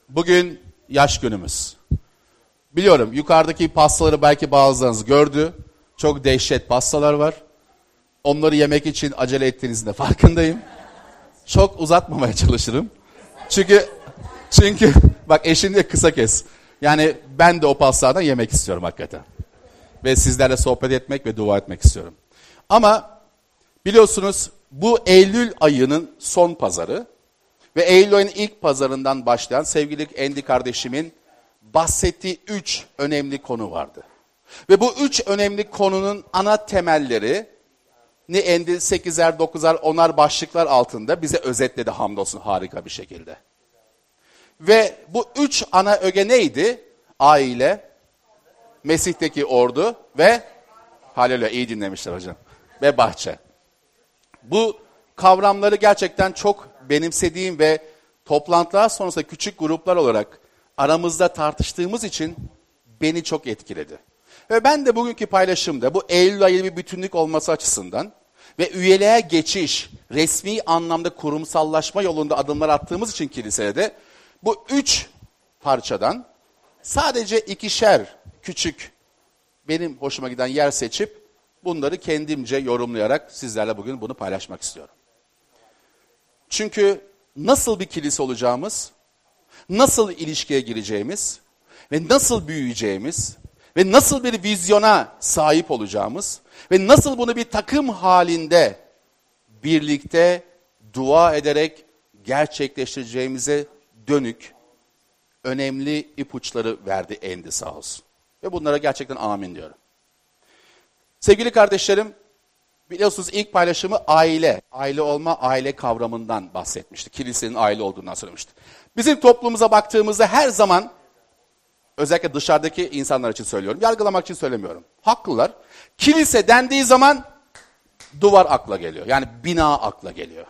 Bugün yaş günümüz. Biliyorum yukarıdaki pastaları belki bazılarınız gördü. Çok dehşet pastalar var. Onları yemek için acele ettiğinizin de farkındayım. Çok uzatmamaya çalışırım. Çünkü bak eşini de kısa kes. Yani ben de o pastalardan yemek istiyorum hakikaten. Ve sizlerle sohbet etmek ve dua etmek istiyorum. Ama biliyorsunuz bu Eylül ayının son pazarı ve Eylül ayının ilk pazarından başlayan sevgili Endi kardeşimin bahsettiği 3 önemli konu vardı. Ve bu 3 önemli konunun ana temelleri ne Endi 8'er, 9'ar, 10'ar başlıklar altında bize özetledi hamdolsun harika bir şekilde. Ve bu 3 ana öge neydi? Aile, Mesih'teki ordu ve haleluya iyi dinlemişler hocam. Ve bahçe. Bu kavramları gerçekten çok benimsediğim ve toplantılar sonrasında küçük gruplar olarak aramızda tartıştığımız için beni çok etkiledi. Ve ben de bugünkü paylaşımda bu Eylül ayı bir bütünlük olması açısından ve üyeliğe geçiş, resmi anlamda kurumsallaşma yolunda adımlar attığımız için kilisede bu 3 parçadan sadece 2'şer küçük benim hoşuma giden yer seçip bunları kendimce yorumlayarak sizlerle bugün bunu paylaşmak istiyorum. Çünkü nasıl bir kilise olacağımız, nasıl ilişkiye gireceğimiz ve nasıl büyüyeceğimiz ve nasıl bir vizyona sahip olacağımız ve nasıl bunu bir takım halinde birlikte dua ederek gerçekleştireceğimize dönük önemli ipuçları verdi Endi sağ olsun. Ve bunlara gerçekten amin diyorum. Sevgili kardeşlerim, biliyorsunuz ilk paylaşımı aile olma, aile kavramından bahsetmişti. Kilisenin aile olduğundan söylemişti. Bizim toplumumuza baktığımızda her zaman, özellikle dışarıdaki insanlar için söylüyorum, yargılamak için söylemiyorum. Haklılar. Kilise dendiği zaman duvar akla geliyor. Yani bina akla geliyor.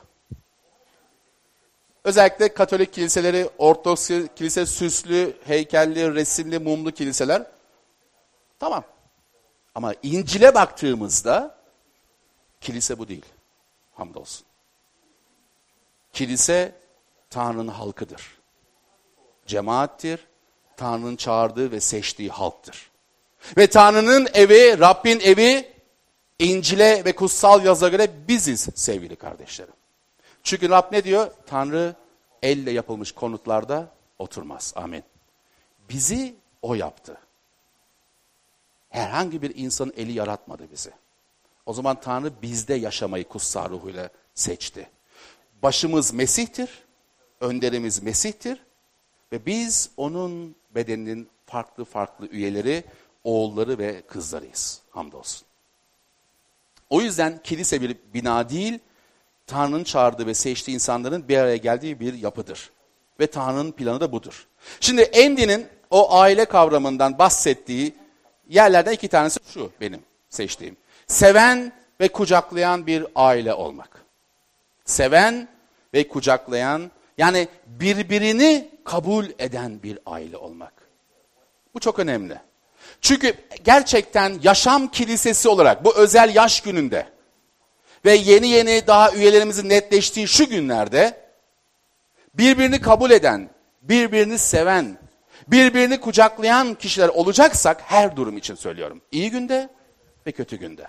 Özellikle Katolik kiliseleri, Ortodoks kilise süslü, heykelli, resimli, mumlu kiliseler. Tamam. Ama İncil'e baktığımızda kilise bu değil. Hamdolsun. Kilise Tanrı'nın halkıdır. Cemaattir. Tanrı'nın çağırdığı ve seçtiği halktır. Ve Tanrı'nın evi, Rabbin evi İncil'e ve kutsal yazıya göre biziz sevgili kardeşlerim. Çünkü Rab ne diyor? Tanrı elle yapılmış konutlarda oturmaz. Amin. Bizi o yaptı. Herhangi bir insanın eli yaratmadı bizi. O zaman Tanrı bizde yaşamayı kutsal ruhuyla seçti. Başımız Mesih'tir, önderimiz Mesih'tir ve biz onun bedeninin farklı farklı üyeleri, oğulları ve kızlarıyız. Hamdolsun. O yüzden kilise bir bina değil, Tanrı'nın çağırdığı ve seçtiği insanların bir araya geldiği bir yapıdır. Ve Tanrı'nın planı da budur. Şimdi Endi'nin o aile kavramından bahsettiği yerlerden 2 tanesi şu benim seçtiğim. Seven ve kucaklayan bir aile olmak. Seven ve kucaklayan, yani birbirini kabul eden bir aile olmak. Bu çok önemli. Çünkü gerçekten yaşam kilisesi olarak bu özel yaş gününde ve yeni daha üyelerimizin netleştiği şu günlerde birbirini kabul eden, birbirini seven, birbirini kucaklayan kişiler olacaksak her durum için söylüyorum. İyi günde ve kötü günde.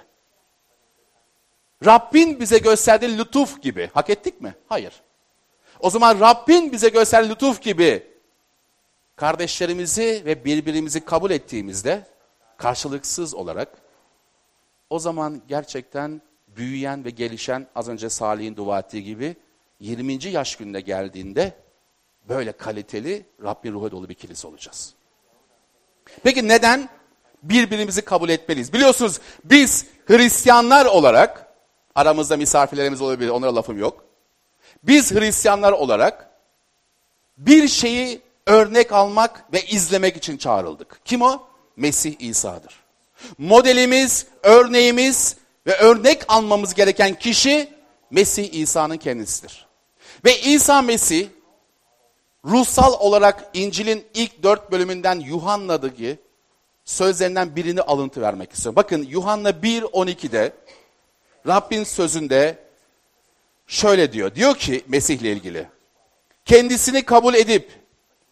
Rabbin bize gösterdiği lütuf gibi hak ettik mi? Hayır. O zaman Rabbin bize gösterdiği lütuf gibi kardeşlerimizi ve birbirimizi kabul ettiğimizde karşılıksız olarak o zaman gerçekten büyüyen ve gelişen az önce Salih'in dua ettiği gibi 20. yaş gününe geldiğinde böyle kaliteli Rabbin ruhu dolu bir kilise olacağız. Peki neden birbirimizi kabul etmeliyiz? Biliyorsunuz biz Hristiyanlar olarak, aramızda misafirlerimiz olabilir, onlara lafım yok. Biz Hristiyanlar olarak bir şeyi örnek almak ve izlemek için çağrıldık. Kim o? Mesih İsa'dır. Modelimiz, örneğimiz ve örnek almamız gereken kişi Mesih İsa'nın kendisidir. Ve İsa Mesih ruhsal olarak İncil'in ilk 4 bölümünden Yuhanna'daki sözlerinden birini alıntı vermek istiyorum. Bakın Yuhanna 1:12'de Rabbin sözünde şöyle diyor. Diyor ki Mesih'le ilgili. Kendisini kabul edip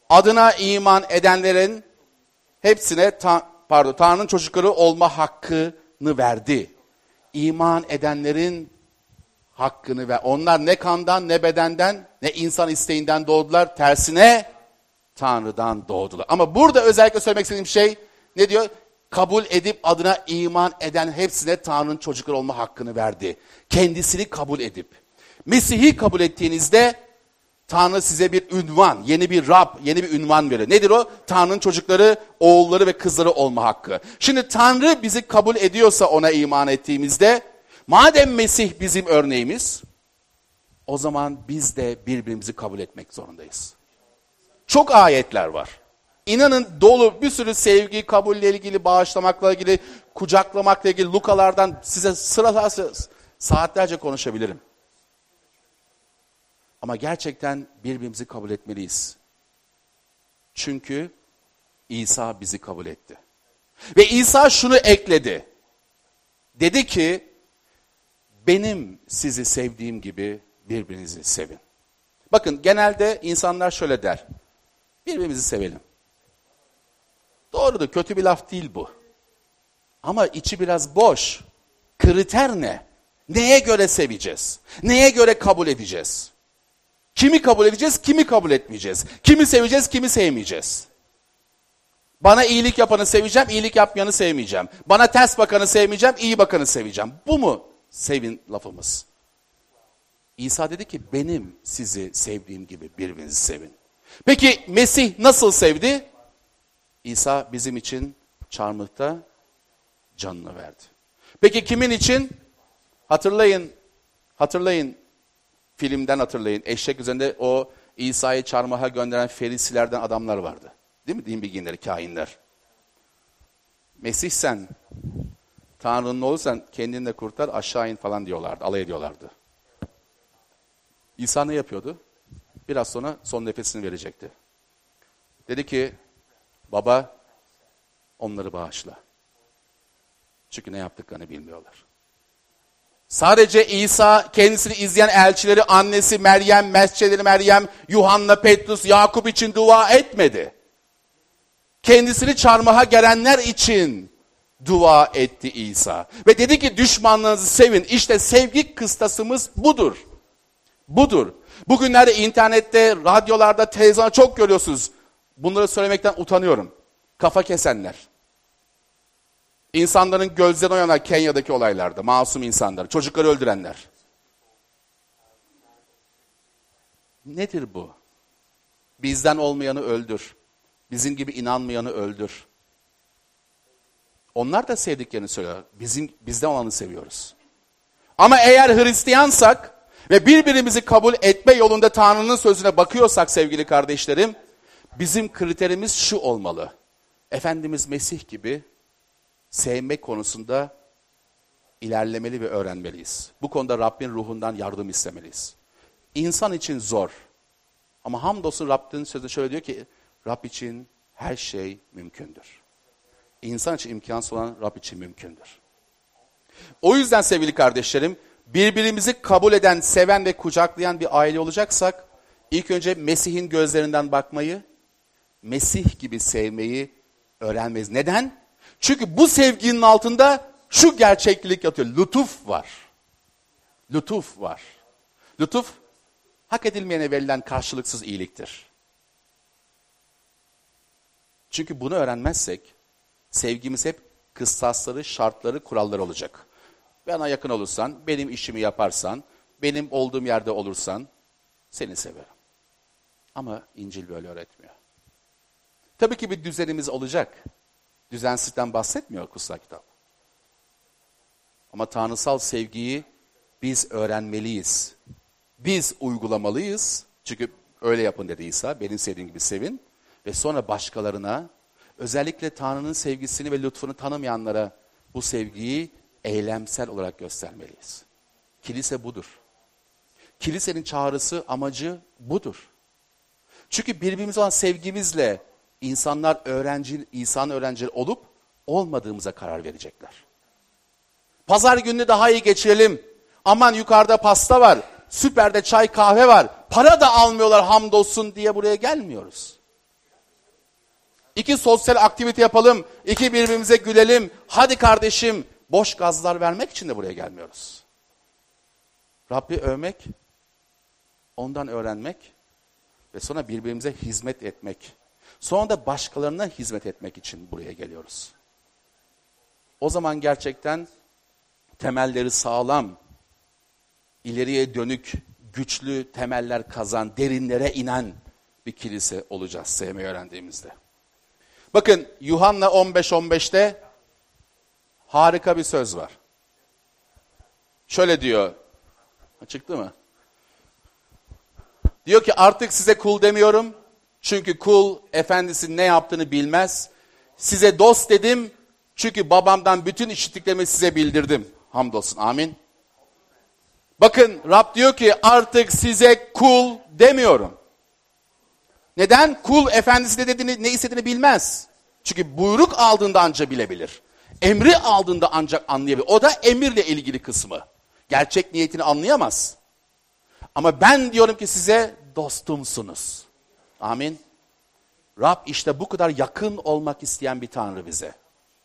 adına iman edenlerin hepsine Tanrı'nın çocukları olma hakkını verdi. İman edenlerin hakkını ve onlar ne kandan, ne bedenden, ne insan isteğinden doğdular. Tersine Tanrı'dan doğdular. Ama burada özellikle söylemek istediğim şey ne diyor? Kabul edip adına iman eden hepsine Tanrı'nın çocukları olma hakkını verdi. Kendisini kabul edip. Mesih'i kabul ettiğinizde Tanrı size bir ünvan, yeni bir Rab, yeni bir ünvan verir. Nedir o? Tanrı'nın çocukları, oğulları ve kızları olma hakkı. Şimdi Tanrı bizi kabul ediyorsa ona iman ettiğimizde, madem Mesih bizim örneğimiz, o zaman biz de birbirimizi kabul etmek zorundayız. Çok ayetler var. İnanın dolu bir sürü sevgi, kabulle ilgili, bağışlamakla ilgili, kucaklamakla ilgili Lukalardan size saatlerce konuşabilirim. Ama gerçekten birbirimizi kabul etmeliyiz. Çünkü İsa bizi kabul etti. Ve İsa şunu ekledi. Dedi ki, benim sizi sevdiğim gibi birbirinizi sevin. Bakın genelde insanlar şöyle der. Birbirimizi sevelim. Doğrudur, kötü bir laf değil bu. Ama içi biraz boş. Kriter ne? Neye göre seveceğiz? Neye göre kabul edeceğiz? Kimi kabul edeceğiz, kimi kabul etmeyeceğiz? Kimi seveceğiz, kimi sevmeyeceğiz? Bana iyilik yapanı seveceğim, iyilik yapmayanı sevmeyeceğim. Bana ters bakanı sevmeyeceğim, iyi bakanı seveceğim. Bu mu sevin lafımız? İsa dedi ki benim sizi sevdiğim gibi birbirinizi sevin. Peki Mesih nasıl sevdi? İsa bizim için çarmıhta canını verdi. Peki kimin için? Hatırlayın. Filmden hatırlayın. Eşek üzerinde o İsa'yı çarmıha gönderen ferisilerden adamlar vardı. Değil mi? Din bilginleri, kahinler. Mesih sen, Tanrı'nın oğlu sen kendini de kurtar aşağı in falan diyorlardı. Alay ediyorlardı. İsa ne yapıyordu? Biraz sonra son nefesini verecekti. Dedi ki baba onları bağışla. Çünkü ne yaptıklarını bilmiyorlar. Sadece İsa kendisini izleyen elçileri, annesi Meryem, mescedleri Meryem, Yuhanna, Petrus, Yakup için dua etmedi. Kendisini çarmıha gelenler için dua etti İsa. Ve dedi ki düşmanlarınızı sevin. İşte sevgi kıstasımız budur. Budur. Bugünlerde internette, radyolarda, televizyonda çok görüyorsunuz. Bunları söylemekten utanıyorum. Kafa kesenler. İnsanların gözlerine oyanlar Kenya'daki olaylarda. Masum insanlar. Çocukları öldürenler. Nedir bu? Bizden olmayanı öldür. Bizim gibi inanmayanı öldür. Onlar da sevdiklerini söylüyor. Bizden olanı seviyoruz. Ama eğer Hristiyansak ve birbirimizi kabul etme yolunda Tanrı'nın sözüne bakıyorsak sevgili kardeşlerim, bizim kriterimiz şu olmalı. Efendimiz Mesih gibi sevmek konusunda ilerlemeli ve öğrenmeliyiz. Bu konuda Rabbin ruhundan yardım istemeliyiz. İnsan için zor. Ama hamdolsun Rabbin sözü şöyle diyor ki, Rab için her şey mümkündür. İnsan için imkansız olan Rab için mümkündür. O yüzden sevgili kardeşlerim, birbirimizi kabul eden, seven ve kucaklayan bir aile olacaksak, ilk önce Mesih'in gözlerinden bakmayı, Mesih gibi sevmeyi öğrenmeliyiz. Neden? Çünkü bu sevginin altında şu gerçeklik yatıyor. Lütuf var. Lütuf var. Lütuf, hak edilmeyene verilen karşılıksız iyiliktir. Çünkü bunu öğrenmezsek, sevgimiz hep kıstasları, şartları, kuralları olacak. Bana yakın olursan, benim işimi yaparsan, benim olduğum yerde olursan, seni severim. Ama İncil böyle öğretmiyor. Tabii ki bir düzenimiz olacak. Düzensizlikten bahsetmiyor kutsal kitap. Ama tanrısal sevgiyi biz öğrenmeliyiz. Biz uygulamalıyız. Çünkü öyle yapın dedi İsa. Benim sevdiğim gibi sevin. Ve sonra başkalarına, özellikle Tanrı'nın sevgisini ve lütfunu tanımayanlara bu sevgiyi eylemsel olarak göstermeliyiz. Kilise budur. Kilisenin çağrısı, amacı budur. Çünkü birbirimize olan sevgimizle insanlar İsa'nın öğrencileri olup olmadığımıza karar verecekler. Pazar gününü daha iyi geçirelim. Aman yukarıda pasta var, süperde çay kahve var, para da almıyorlar hamdolsun diye buraya gelmiyoruz. İki sosyal aktivite yapalım. İki birbirimize gülelim. Hadi kardeşim. Boş gazlar vermek için de buraya gelmiyoruz. Rabbi övmek, ondan öğrenmek ve sonra birbirimize hizmet etmek. Sonra da başkalarına hizmet etmek için buraya geliyoruz. O zaman gerçekten temelleri sağlam, ileriye dönük, güçlü temeller kazan, derinlere inen bir kilise olacağız sevmeyi öğrendiğimizde. Bakın Yuhanna 15:15'te harika bir söz var. Şöyle diyor, çıktı mı? Diyor ki artık size kul demiyorum. Çünkü kul efendisinin ne yaptığını bilmez. Size dost dedim. Çünkü babamdan bütün işittiklerimi size bildirdim. Hamdolsun. Amin. Bakın Rab diyor ki artık size kul demiyorum. Neden? Kul efendisi ne istediğini bilmez. Çünkü buyruk aldığında ancak bilebilir. Emri aldığında ancak anlayabilir. O da emirle ilgili kısmı. Gerçek niyetini anlayamaz. Ama ben diyorum ki size dostumsunuz. Amin. Rab işte bu kadar yakın olmak isteyen bir Tanrı bize.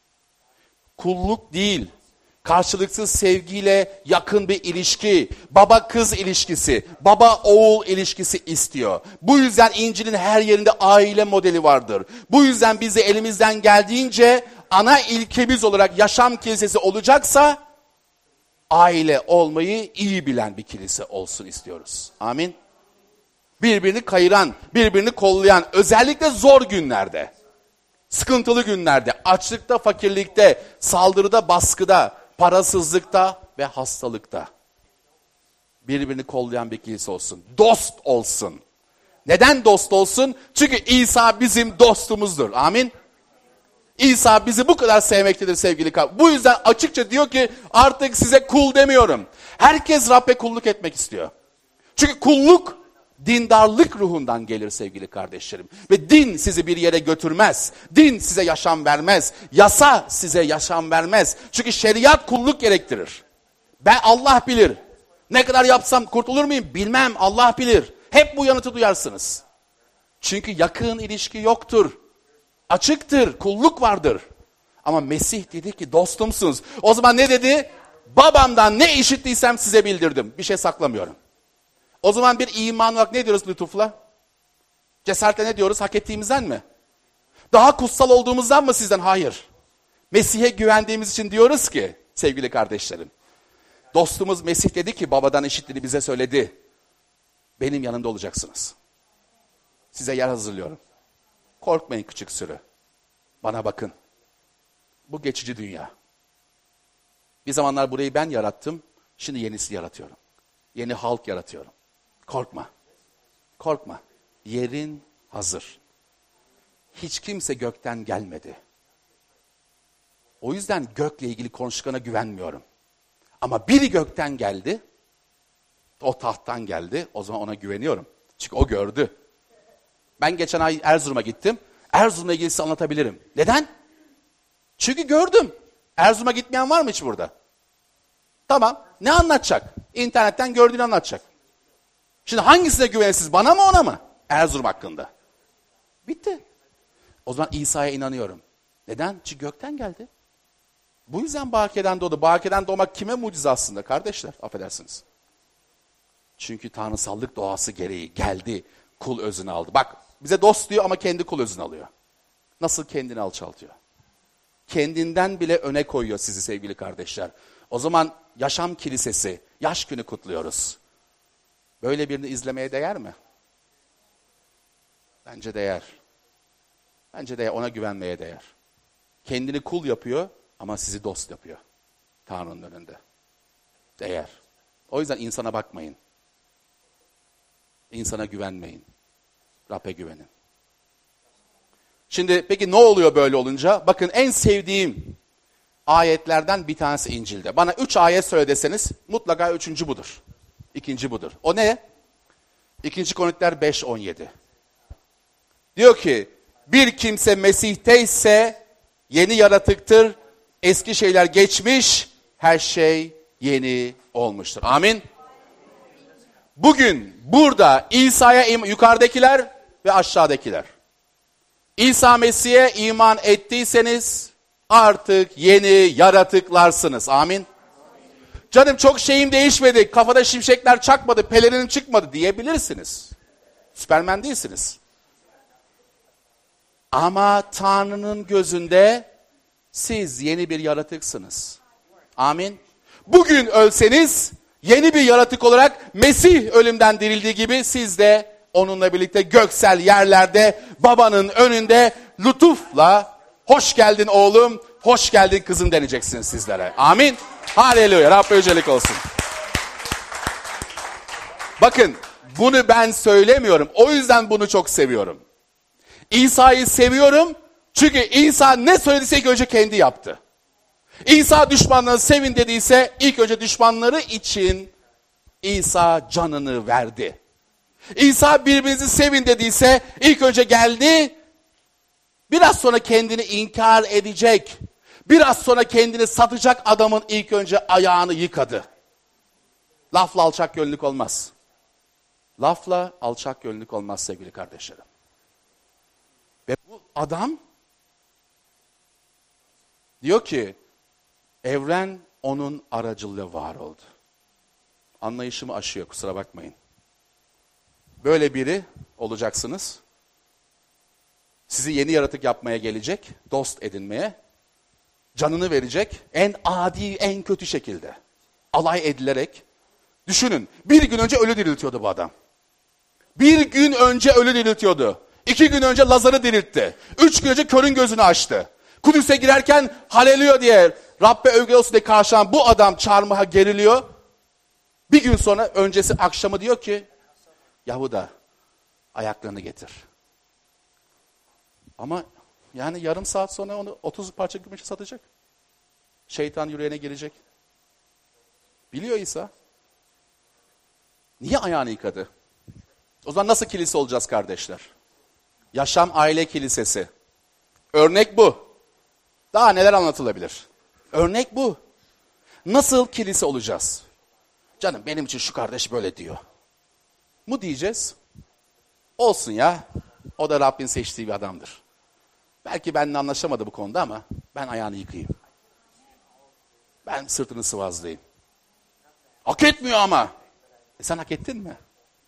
Kulluk değil, karşılıksız sevgiyle yakın bir ilişki, baba kız ilişkisi, baba oğul ilişkisi istiyor. Bu yüzden İncil'in her yerinde aile modeli vardır. Bu yüzden biz de elimizden geldiğince ana ilkemiz olarak yaşam kilisesi olacaksa aile olmayı iyi bilen bir kilise olsun istiyoruz. Amin. Birbirini kayıran, birbirini kollayan, özellikle zor günlerde, sıkıntılı günlerde, açlıkta, fakirlikte, saldırıda, baskıda, parasızlıkta ve hastalıkta birbirini kollayan bir kilise olsun. Dost olsun. Neden dost olsun? Çünkü İsa bizim dostumuzdur. Amin. İsa bizi bu kadar sevmektedir sevgili kardeşlerim. Bu yüzden açıkça diyor ki artık size kul demiyorum. Herkes Rabbe kulluk etmek istiyor. Çünkü kulluk dindarlık ruhundan gelir sevgili kardeşlerim. Ve din sizi bir yere götürmez. Din size yaşam vermez. Yasa size yaşam vermez. Çünkü şeriat kulluk gerektirir. Allah bilir. Ne kadar yapsam kurtulur muyum? Bilmem. Allah bilir. Hep bu yanıtı duyarsınız. Çünkü yakın ilişki yoktur. Açıktır. Kulluk vardır. Ama Mesih dedi ki dostumsunuz. O zaman ne dedi? Babamdan ne işittiysem size bildirdim. Bir şey saklamıyorum. O zaman bir iman olarak ne diyoruz lütufla? Cesaretle ne diyoruz? Hak ettiğimizden mi? Daha kutsal olduğumuzdan mı sizden? Hayır. Mesih'e güvendiğimiz için diyoruz ki sevgili kardeşlerim. Dostumuz Mesih dedi ki babadan işittiğini bize söyledi. Benim yanımda olacaksınız. Size yer hazırlıyorum. Korkmayın küçük sürü. Bana bakın. Bu geçici dünya. Bir zamanlar burayı ben yarattım. Şimdi yenisini yaratıyorum. Yeni halk yaratıyorum. Korkma. Korkma. Yerin hazır. Hiç kimse gökten gelmedi. O yüzden gökle ilgili konuştuklarına güvenmiyorum. Ama biri gökten geldi. O tahttan geldi. O zaman ona güveniyorum. Çünkü o gördü. Ben geçen ay Erzurum'a gittim. Erzurum'la ilgili size anlatabilirim. Neden? Çünkü gördüm. Erzurum'a gitmeyen var mı hiç burada? Tamam. Ne anlatacak? İnternetten gördüğünü anlatacak. Şimdi hangisine güvenirsiniz? Bana mı ona mı? Erzurum hakkında. Bitti. O zaman İsa'ya inanıyorum. Neden? Çünkü gökten geldi. Bu yüzden Bakiye'den doğdu. Bakiye'den doğmak kime mucize aslında kardeşler? Affedersiniz. Çünkü tanrısallık doğası gereği geldi. Kul özünü aldı. Bak bize dost diyor ama kendi kul özünü alıyor. Nasıl kendini alçaltıyor? Kendinden bile öne koyuyor sizi sevgili kardeşler. O zaman yaşam kilisesi, yaş günü kutluyoruz. Böyle birini izlemeye değer mi? Bence değer. Bence değer, ona güvenmeye değer. Kendini kul yapıyor ama sizi dost yapıyor. Tanrı'nın önünde. Değer. O yüzden insana bakmayın. İnsana güvenmeyin. Rab'be güvenin. Şimdi peki ne oluyor böyle olunca? Bakın en sevdiğim ayetlerden bir tanesi İncil'de. Bana 3 ayet söyle deseniz mutlaka 3. budur. 2. budur. O ne? 2. Korintiler 5:17. Diyor ki bir kimse Mesih'teyse yeni yaratıktır. Eski şeyler geçmiş, her şey yeni olmuştur. Amin. Bugün burada İsa'ya yukarıdakiler ve aşağıdakiler. İsa Mesih'e iman ettiyseniz artık yeni yaratıklarsınız. Amin. Canım çok şeyim değişmedi, kafada şimşekler çakmadı, pelerinim çıkmadı diyebilirsiniz. Süpermen değilsiniz. Ama Tanrı'nın gözünde siz yeni bir yaratıksınız. Amin. Bugün ölseniz yeni bir yaratık olarak Mesih ölümden dirildiği gibi siz de onunla birlikte göksel yerlerde babanın önünde lütufla hoş geldin oğlum, hoş geldin kızım deneyeceksiniz sizlere. Amin. Haleluya. Rabbe yücelik olsun. Bakın bunu ben söylemiyorum. O yüzden bunu çok seviyorum. İsa'yı seviyorum çünkü İsa ne söylediyse ilk önce kendi yaptı. İsa düşmanlarını sevin dediyse ilk önce düşmanları için İsa canını verdi. İsa birbirinizi sevin dediyse ilk önce geldi, biraz sonra kendini inkar edecek, biraz sonra kendini satacak adamın ilk önce ayağını yıkadı. Lafla alçak gönüllülük olmaz. Lafla alçak gönüllülük olmaz sevgili kardeşlerim. Ve bu adam diyor ki evren onun aracılığıyla var oldu. Anlayışımı aşıyor, kusura bakmayın. Böyle biri olacaksınız. Sizi yeni yaratık yapmaya gelecek, dost edinmeye. Canını verecek en adi, en kötü şekilde. Alay edilerek. Düşünün, bir gün önce ölü diriltiyordu bu adam. Bir gün önce ölü diriltiyordu. 2 gün önce Lazar'ı diriltti. 3 gün önce körün gözünü açtı. Kudüs'e girerken haleluya diye Rabbe övgü olsun diye karşılanan bu adam çarmıha geriliyor. Bir gün sonra öncesi akşamı diyor ki Yahuda ayaklarını getir. Ama yani yarım saat sonra onu 30 parça gümüşe satacak. Şeytan yüreğine girecek. Biliyor İsa. Niye ayağını yıkadı? O zaman nasıl kilise olacağız kardeşler? Yaşam aile kilisesi. Örnek bu. Daha neler anlatılabilir? Örnek bu. Nasıl kilise olacağız? Canım benim için şu kardeş böyle diyor. Mu diyeceğiz? Olsun ya. O da Rabbin seçtiği bir adamdır. Belki benimle anlaşamadı bu konuda ama ben ayağını yıkayayım. Ben sırtını sıvazlayayım. Hak etmiyor ama. Sen hak ettin mi?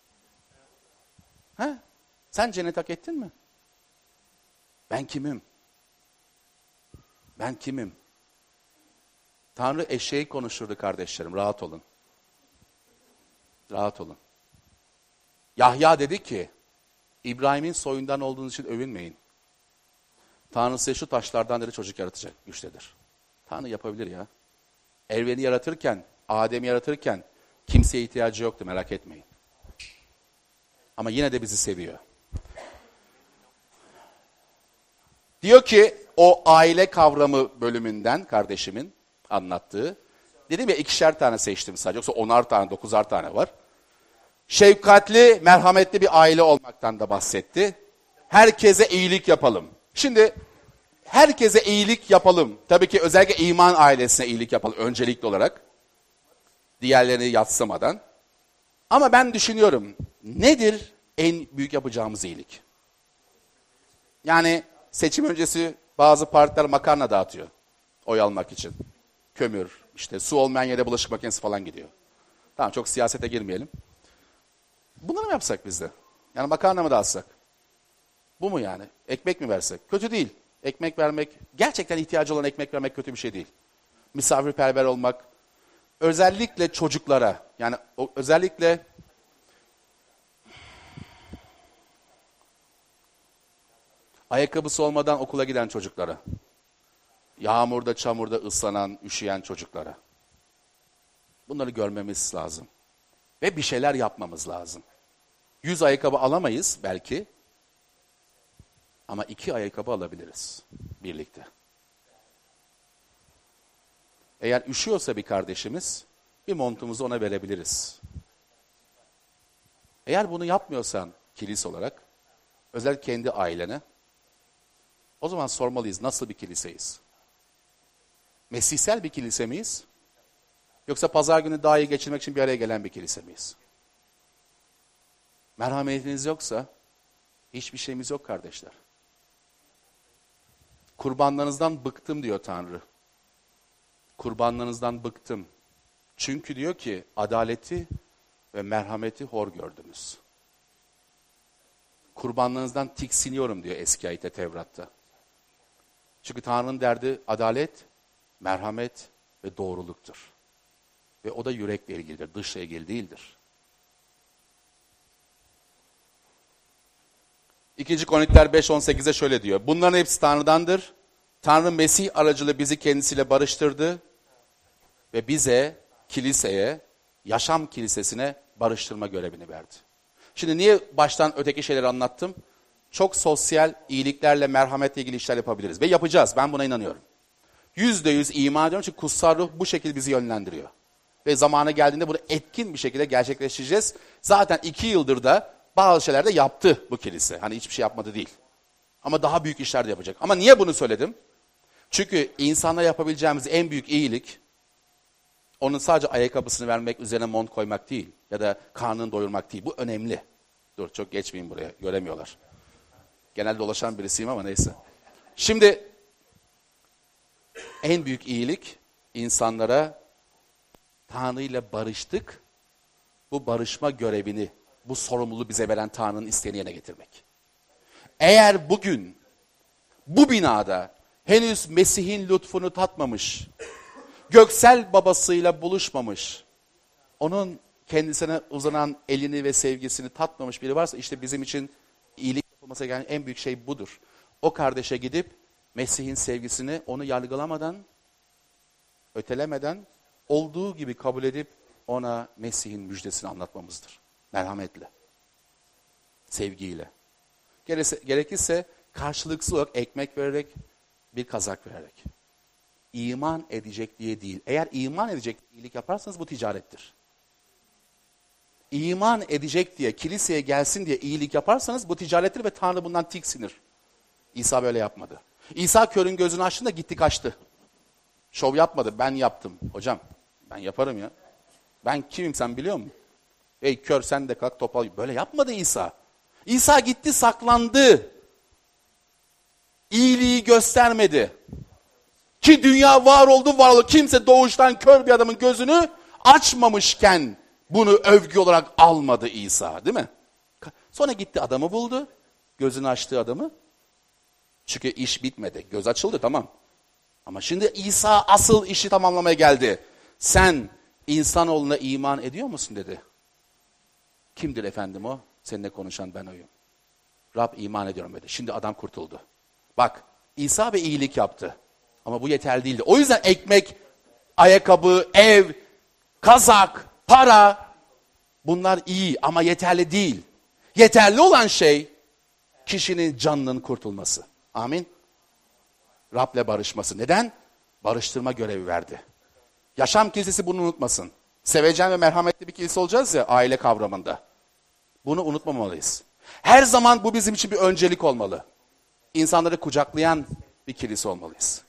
He? Sen cennet hak ettin mi? Ben kimim? Ben kimim? Tanrı eşeği konuşturdu kardeşlerim. Rahat olun. Rahat olun. Yahya dedi ki, İbrahim'in soyundan olduğunuz için övünmeyin. Tanrı size şu taşlardan dedi çocuk yaratacak güçtedir. Tanrı yapabilir ya. Evreni yaratırken, Adem'i yaratırken kimseye ihtiyacı yoktu, merak etmeyin. Ama yine de bizi seviyor. Diyor ki o aile kavramı bölümünden kardeşimin anlattığı. Dedim ya 2'şer tane seçtim sadece. Yoksa 10'ar tane, 9'ar tane var. Şefkatli, merhametli bir aile olmaktan da bahsetti. Herkese iyilik yapalım. Şimdi herkese iyilik yapalım. Tabii ki özellikle iman ailesine iyilik yapalım öncelikli olarak. Diğerlerini yadsımadan. Ama ben düşünüyorum nedir en büyük yapacağımız iyilik? Yani seçim öncesi bazı partiler makarna dağıtıyor. Oy almak için. Kömür, işte su olmayan yere bulaşık makinesi falan gidiyor. Tamam çok siyasete girmeyelim. Bunları mı yapsak biz de? Yani makarna mı dağıtsak? Bu mu yani? Ekmek mi versek? Kötü değil. Ekmek vermek, gerçekten ihtiyacı olan ekmek vermek kötü bir şey değil. Misafirperver olmak, özellikle çocuklara, yani özellikle ayakkabısı olmadan okula giden çocuklara, yağmurda, çamurda ıslanan, üşüyen çocuklara. Bunları görmemiz lazım. Ve bir şeyler yapmamız lazım. 100 ayakkabı alamayız belki. Ama 2 ayakkabı alabiliriz birlikte. Eğer üşüyorsa bir kardeşimiz, bir montumuzu ona verebiliriz. Eğer bunu yapmıyorsan kilise olarak, özellikle kendi ailene, o zaman sormalıyız nasıl bir kiliseyiz? Mesihsel bir kilise miyiz? Yoksa pazar günü daha iyi geçirmek için bir araya gelen bir kilise miyiz? Merhametiniz yoksa hiçbir şeyimiz yok kardeşler. Kurbanlarınızdan bıktım diyor Tanrı. Kurbanlarınızdan bıktım. Çünkü diyor ki adaleti ve merhameti hor gördünüz. Kurbanlarınızdan tiksiniyorum diyor eski ayette Tevrat'ta. Çünkü Tanrı'nın derdi adalet, merhamet ve doğruluktur. Ve o da yürekle ilgilidir, dışla ilgili değildir. 2. Korintiler 5.18'e şöyle diyor. Bunların hepsi Tanrı'dandır. Tanrı Mesih aracılığıyla bizi kendisiyle barıştırdı. Ve bize, kiliseye, yaşam kilisesine barıştırma görevini verdi. Şimdi niye baştan öteki şeyleri anlattım? Çok sosyal iyiliklerle, merhametle ilgili işler yapabiliriz. Ve yapacağız. Ben buna inanıyorum. %100 iman ediyorum çünkü kutsal ruh bu şekilde bizi yönlendiriyor. Ve zamanı geldiğinde bunu etkin bir şekilde gerçekleştireceğiz. Zaten 2 yıldır da bazı şeyler de yaptı bu kilise. Hani hiçbir şey yapmadı değil. Ama daha büyük işler de yapacak. Ama niye bunu söyledim? Çünkü insana yapabileceğimiz en büyük iyilik, onun sadece ayakkabısını vermek, üzerine mont koymak değil. Ya da karnını doyurmak değil. Bu önemli. Dur çok geçmeyeyim buraya. Göremiyorlar. Genelde dolaşan birisiyim ama neyse. Şimdi en büyük iyilik insanlara Tanrı ile barıştık. Bu barışma görevini, bu sorumluluğu bize veren Tanrı'nın isteğini yerine getirmek. Eğer bugün bu binada henüz Mesih'in lütfunu tatmamış, göksel babasıyla buluşmamış, onun kendisine uzanan elini ve sevgisini tatmamış biri varsa işte bizim için iyilik yapılması gereken en büyük şey budur. O kardeşe gidip Mesih'in sevgisini onu yargılamadan, ötelemeden, olduğu gibi kabul edip ona Mesih'in müjdesini anlatmamızdır. Merhametle, sevgiyle. Gerekirse karşılıksız olarak ekmek vererek, bir kazak vererek. İman edecek diye değil. Eğer iman edecek iyilik yaparsanız bu ticarettir. İman edecek diye, kiliseye gelsin diye iyilik yaparsanız bu ticarettir ve Tanrı bundan tiksinir. İsa böyle yapmadı. İsa körün gözünü açtığında gitti kaçtı. Şov yapmadı, ben yaptım. Hocam ben yaparım ya. Ben kimim sen biliyor musun? Ey kör sen de kalk topal. Böyle yapmadı İsa. İsa gitti saklandı. İyiliği göstermedi. Ki dünya var oldu. Kimse doğuştan kör bir adamın gözünü açmamışken bunu övgü olarak almadı İsa, değil mi? Sonra gitti adamı buldu. Gözünü açtığı adamı. Çünkü iş bitmedi. Göz açıldı tamam. Ama şimdi İsa asıl işi tamamlamaya geldi. Sen insanoğluna iman ediyor musun dedi. Kimdir efendim o? Seninle konuşan ben oyum. Rab iman ediyorum dedi. Şimdi adam kurtuldu. Bak İsa bir iyilik yaptı. Ama bu yeterli değildi. O yüzden ekmek, ayakkabı, ev, kazak, para bunlar iyi ama yeterli değil. Yeterli olan şey kişinin canının kurtulması. Amin. Rab'le barışması. Neden? Barıştırma görevi verdi. Yaşam kilisesi bunu unutmasın. Sevecen ve merhametli bir kilise olacağız ya aile kavramında. Bunu unutmamalıyız. Her zaman bu bizim için bir öncelik olmalı. İnsanları kucaklayan bir kilise olmalıyız.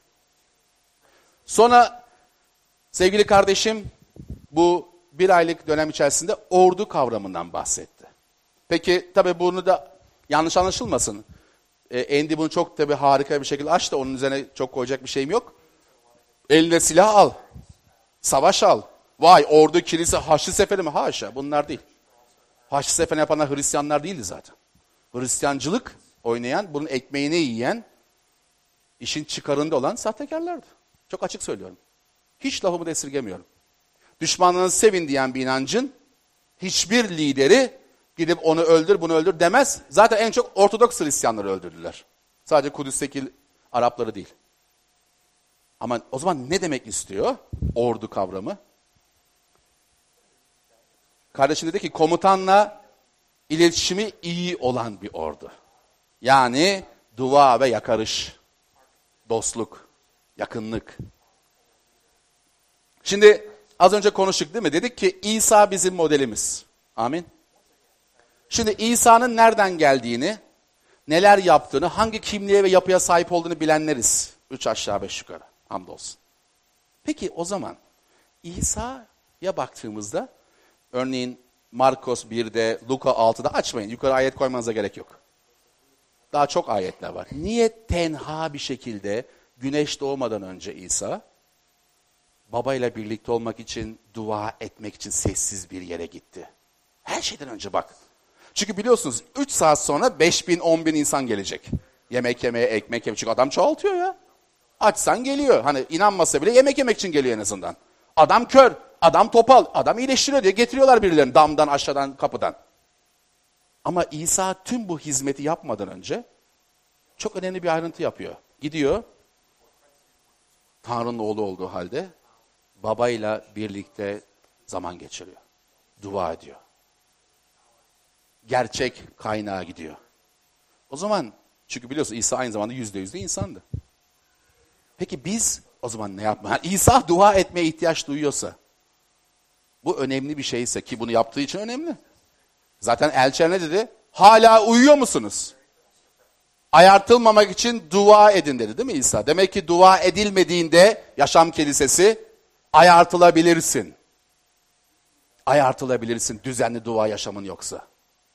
Sonra sevgili kardeşim bu 1 aylık dönem içerisinde ordu kavramından bahsetti. Peki tabii bunu da yanlış anlaşılmasın. Andy bunu çok tabii harika bir şekilde açtı. Onun üzerine çok koyacak bir şeyim yok. Eline silah al. Savaş al. Vay ordu, kilise, Haçlı Seferi mi? Haşa bunlar değil. Haçlı Seferi yapanlar Hristiyanlar değildi zaten. Hristiyancılık oynayan, bunun ekmeğini yiyen, işin çıkarında olan sahtekarlardı. Çok açık söylüyorum. Hiç lafımı da esirgemiyorum. Düşmanlarını sevin diyen bir inancın hiçbir lideri gidip onu öldür, bunu öldür demez. Zaten en çok Ortodoks Hristiyanları öldürdüler. Sadece Kudüs'teki Arapları değil. Ama o zaman ne demek istiyor ordu kavramı? Kardeşim dedi ki komutanla iletişimi iyi olan bir ordu. Yani dua ve yakarış, dostluk, yakınlık. Şimdi az önce konuştuk değil mi? Dedik ki İsa bizim modelimiz. Amin. Şimdi İsa'nın nereden geldiğini, neler yaptığını, hangi kimliğe ve yapıya sahip olduğunu bilenleriz. 3 aşağı 5 yukarı. Hamdolsun. Peki o zaman İsa'ya baktığımızda, örneğin Markos 1'de, Luka 6'da açmayın. Yukarı ayet koymanıza gerek yok. Daha çok ayetler var. Niye tenha bir şekilde güneş doğmadan önce İsa babayla birlikte olmak için, dua etmek için sessiz bir yere gitti? Her şeyden önce bak. Çünkü biliyorsunuz 3 saat sonra 5.000, 10.000 insan gelecek. Yemek yemeye, ekmek yemeye. Çünkü adam çoğaltıyor ya. Açsan geliyor. Hani inanmasa bile yemek yemek için geliyor en azından. Adam kör, adam topal, adam iyileştiriyor diye getiriyorlar birilerini damdan, aşağıdan, kapıdan. Ama İsa tüm bu hizmeti yapmadan önce çok önemli bir ayrıntı yapıyor. Gidiyor, Tanrı'nın oğlu olduğu halde babayla birlikte zaman geçiriyor. Dua ediyor. Gerçek kaynağa gidiyor. O zaman, çünkü biliyorsun İsa aynı zamanda %100 de insandı. Peki biz o zaman ne yapmalıyız? Yani İsa dua etmeye ihtiyaç duyuyorsa, bu önemli bir şeyse, ki bunu yaptığı için önemli. Zaten elçiler ne dedi? Hala uyuyor musunuz? Ayartılmamak için dua edin dedi, değil mi İsa? Demek ki dua edilmediğinde yaşam kilisesi ayartılabilirsin. Ayartılabilirsin düzenli dua yaşamın yoksa.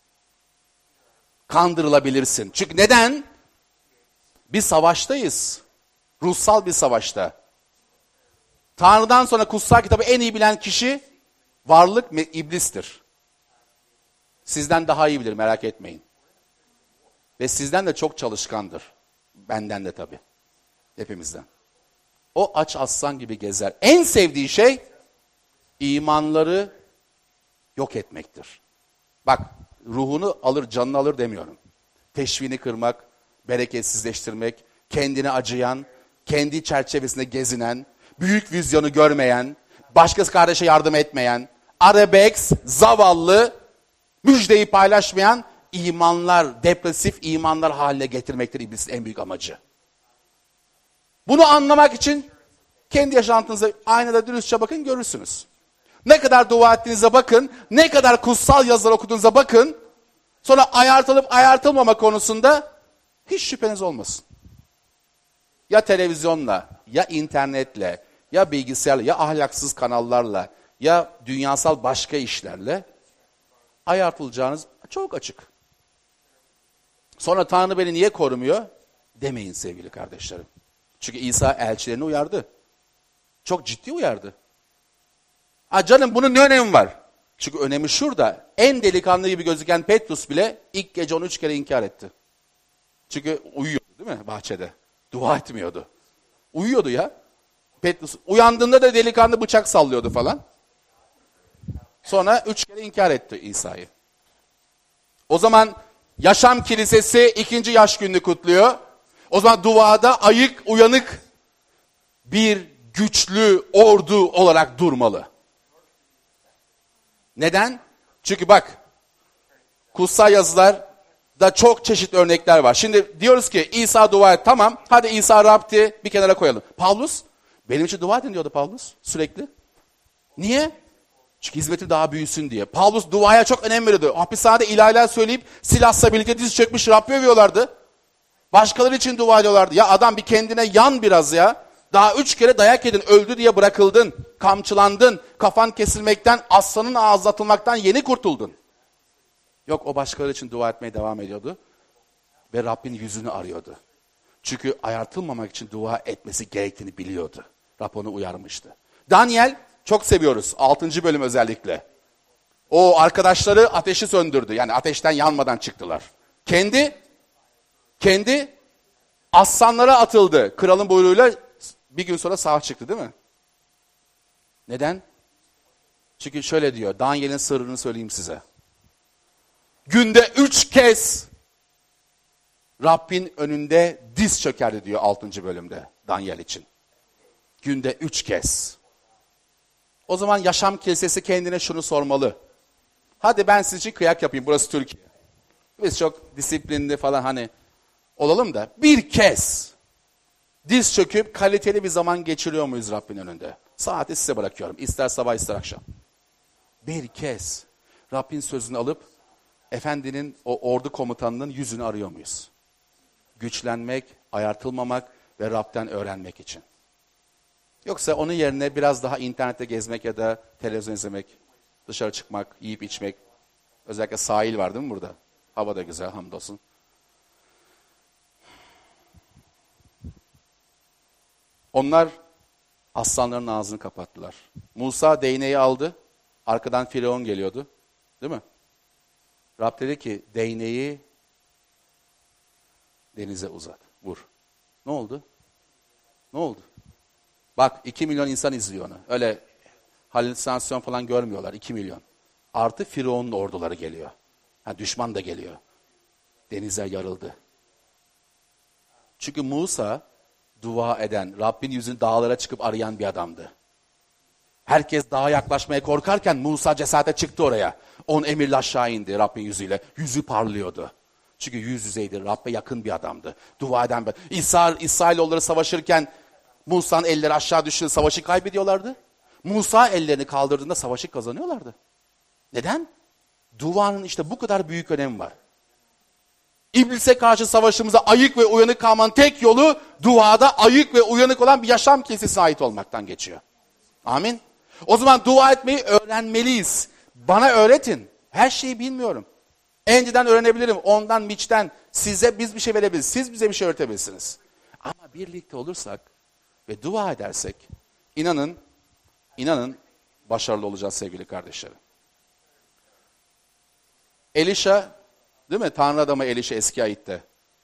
Kandırılabilirsin. Çünkü neden? Bir savaştayız. Ruhsal bir savaşta. Tanrı'dan sonra kutsal kitabı en iyi bilen kişi varlık iblistir. Sizden daha iyi bilir, merak etmeyin. Ve sizden de çok çalışkandır. Benden de tabii. Hepimizden. O aç aslan gibi gezer. En sevdiği şey imanları yok etmektir. Bak, ruhunu alır, canını alır demiyorum. Teşvini kırmak, bereketsizleştirmek, kendine acıyan, kendi çerçevesinde gezinen, büyük vizyonu görmeyen, başkası kardeşe yardım etmeyen, arabesk, zavallı, müjdeyi paylaşmayan imanlar, depresif imanlar haline getirmektir iblisin en büyük amacı. Bunu anlamak için kendi yaşantınıza aynada dürüstçe bakın, görürsünüz. Ne kadar dua ettiğinize bakın, ne kadar kutsal yazılar okuduğunuza bakın, sonra ayartılıp ayartılmama konusunda hiç şüpheniz olmasın. Ya televizyonla, ya internetle, ya bilgisayarla, ya ahlaksız kanallarla, ya dünyasal başka işlerle ayartılacağınız çok açık. Sonra Tanrı beni niye korumuyor demeyin sevgili kardeşlerim. Çünkü İsa elçilerini uyardı. Çok ciddi uyardı. Ha canım, bunun ne önemi var? Çünkü önemi şurada. En delikanlı gibi gözüken Petrus bile ilk gece onu 3 kere inkar etti. Çünkü uyuyordu değil mi bahçede? Dua etmiyordu. Uyuyordu ya. Petrus uyandığında da delikanlı bıçak sallıyordu falan. Sonra 3 kere inkar etti İsa'yı. O zaman yaşam kilisesi 2. yaş gününü kutluyor. O zaman duada ayık, uyanık bir güçlü ordu olarak durmalı. Neden? Çünkü bak, kutsal yazılarda çok çeşit örnekler var. Şimdi diyoruz ki İsa dua et, tamam, hadi İsa Rab'di, bir kenara koyalım. Pavlus, benim için dua edin diyordu Pavlus sürekli. Niye? Çünkü hizmeti daha büyüsün diye. Pavlus duaya çok önem veriyordu. Hapishanede ilahiler söyleyip Silas'la birlikte diz çökmüş Rabbi övüyorlardı. Başkaları için dua ediyorlardı. Ya adam bir kendine yan biraz ya. Daha 3 kere dayak yedin, öldü diye bırakıldın, kamçılandın, kafan kesilmekten, aslanın ağzına atılmaktan yeni kurtuldun. Yok, o başkaları için dua etmeye devam ediyordu ve Rabbin yüzünü arıyordu. Çünkü ayartılmamak için dua etmesi gerektiğini biliyordu. Rab onu uyarmıştı. Daniel çok seviyoruz, 6. bölüm özellikle. O arkadaşları ateşi söndürdü, yani ateşten yanmadan çıktılar. Kendi aslanlara atıldı. Kralın buyruğuyla bir gün sonra sağ çıktı değil mi? Neden? Çünkü şöyle diyor, Daniel'in sırrını söyleyeyim size. Günde 3 kez Rabbin önünde diz çökerdi diyor 6. bölümde Daniel için. Günde 3 kez. O zaman yaşam kilisesi kendine şunu sormalı. Hadi ben sizin için kıyak yapayım, burası Türkiye. Biz çok disiplinli falan hani olalım da bir kez diz çöküp kaliteli bir zaman geçiriyor muyuz Rabbin önünde? Saati size bırakıyorum. İster sabah ister akşam. Bir kez Rabbin sözünü alıp Efendinin o ordu komutanının yüzünü arıyor muyuz? Güçlenmek, ayartılmamak ve Rab'den öğrenmek için. Yoksa onun yerine biraz daha internette gezmek ya da televizyon izlemek, dışarı çıkmak, yiyip içmek. Özellikle sahil var değil mi burada? Hava da güzel, hamdolsun. Onlar aslanların ağzını kapattılar. Musa değneği aldı. Arkadan Firavun geliyordu. Değil mi? Rab dedi ki değneği denize uzat. Vur. Ne oldu? Ne oldu? Bak 2 milyon insan izliyor onu. Öyle halüsinasyon falan görmüyorlar. 2 milyon. Artı Firavun'un orduları geliyor. Düşman da geliyor. Denize yarıldı. Çünkü Musa dua eden, Rabbin yüzünü dağlara çıkıp arayan bir adamdı. Herkes dağa yaklaşmaya korkarken Musa cesarete çıktı oraya. 10 emirle aşağı indi Rabbin yüzüyle. Yüzü parlıyordu. Çünkü yüz yüzeydi. Rabbe yakın bir adamdı. Dua eden bir. İsrailoğulları savaşırken Musa'nın elleri aşağı düştüğünde savaşı kaybediyorlardı. Musa ellerini kaldırdığında savaşı kazanıyorlardı. Neden? Duanın işte bu kadar büyük önemi var. İblise karşı savaşımıza ayık ve uyanık kalmanın tek yolu duada ayık ve uyanık olan bir yaşam kilisesine ait olmaktan geçiyor. Amin. O zaman dua etmeyi öğrenmeliyiz. Bana öğretin. Her şeyi bilmiyorum. Endiden öğrenebilirim. Ondan, Mitch'ten. Size biz bir şey verebiliriz. Siz bize bir şey öğretebilirsiniz. Ama birlikte olursak ve dua edersek inanın başarılı olacağız sevgili kardeşlerim. Elişa, değil mi? Tanrı adamı Elişa eski ayette.